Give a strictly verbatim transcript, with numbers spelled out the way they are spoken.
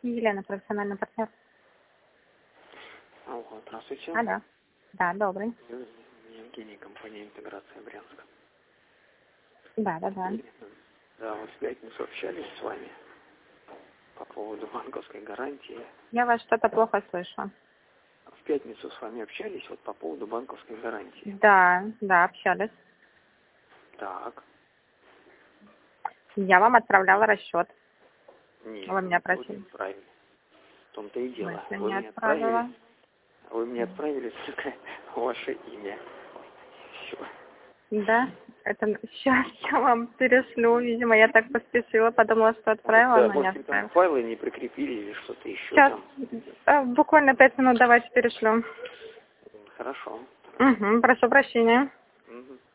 Елена, профессиональный партнер. Алло, здравствуйте. Алло. Да, добрый. Евгений, компания «Интеграция Брянска». Да, да, да. Да, вот в пятницу общались с вами по поводу банковской гарантии. Я вас что-то плохо слышу. В пятницу с вами общались вот по поводу банковской гарантии. Да, да, общались. Так. Я вам отправляла расчет. Нет, Вы меня вы просили. не отправили. В том-то и дело. Если Вы не мне отправила. отправили, вы мне отправили только ваше имя. Все. Да, это сейчас я вам перешлю. Видимо, я так поспешила, подумала, что отправила, Да, но не может быть, там отправила. файлы не прикрепили или что-то еще Сейчас, там. э, буквально пять минут, давайте перешлю. Хорошо. Угу, прошу прощения. Угу.